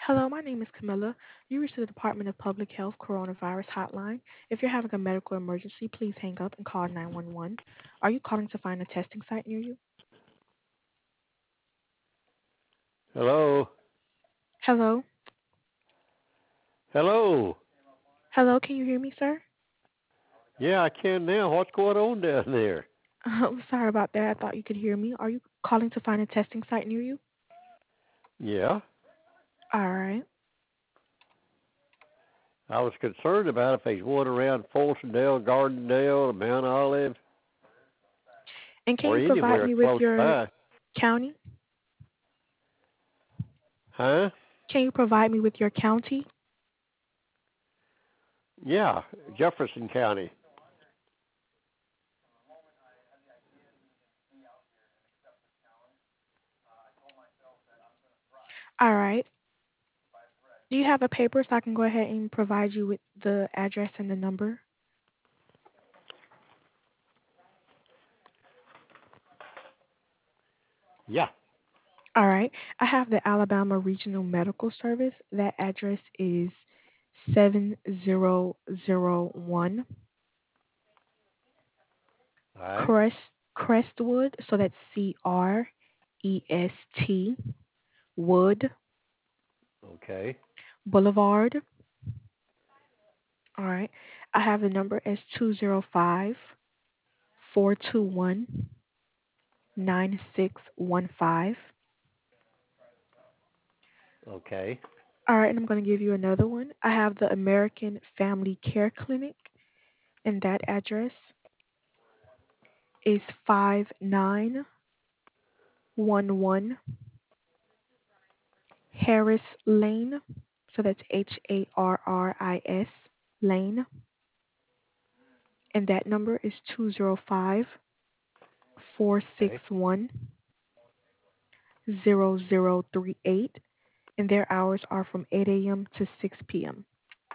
Hello, my name is Camilla. You reached the Department of Public Health Coronavirus Hotline. If you're having a medical emergency, please hang up and call 911. Are you calling to find a testing site near you? Hello? Hello? Hello? Hello, can you hear me, sir? Yeah, I can now. What's going on down there? I'm sorry about that. I thought you could hear me. Are you calling to find a testing site near you? Yeah, All right. I was concerned about if there's one around Fultondale, Gardendale, Mount Olive, And can or you provide anywhere me with close your by. county? Huh? Can you provide me with your county? Yeah, Jefferson County. All right. Do you have a paper so I can go ahead and provide you with the address and the number? Yeah. All right. I have the Alabama Regional Medical Service. That address is 7001 All right. Crest Crestwood. So that's CREST Wood Okay. Boulevard. All right. I have the number as 205-421-9615. Okay. All right, and I'm going to give you another one. I have the American Family Care Clinic, and that address is 5911 Harris Lane. So that's Harris Lane. And that number is 205-461-0038. Okay. And their hours are from 8 a.m. to 6 p.m.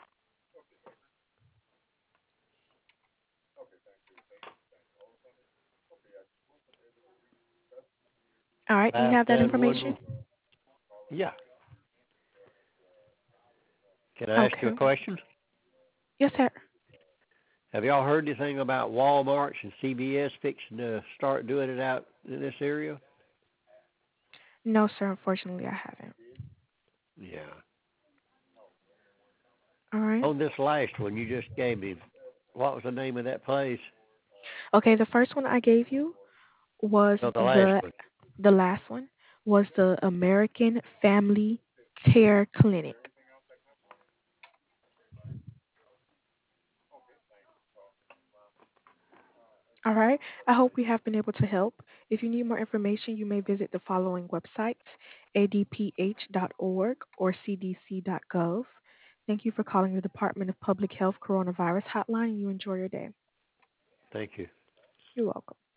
All right, do you have that information? 5911. Yeah. Can I ask you a Okay. question? Yes, sir. Have y'all heard anything about Walmarts and CVS fixing to start doing it out in this area? No, sir, unfortunately, I haven't. Yeah. All right. On this last one you just gave me, what was the name of that place? Okay, the first one I gave you was No, the last the one. the last one was the American Family Care Clinic. All right. I hope we have been able to help. If you need more information, you may visit the following websites: adph.org or cdc.gov. Thank you for calling the Department of Public Health Coronavirus Hotline, and you enjoy your day. Thank you. You're welcome.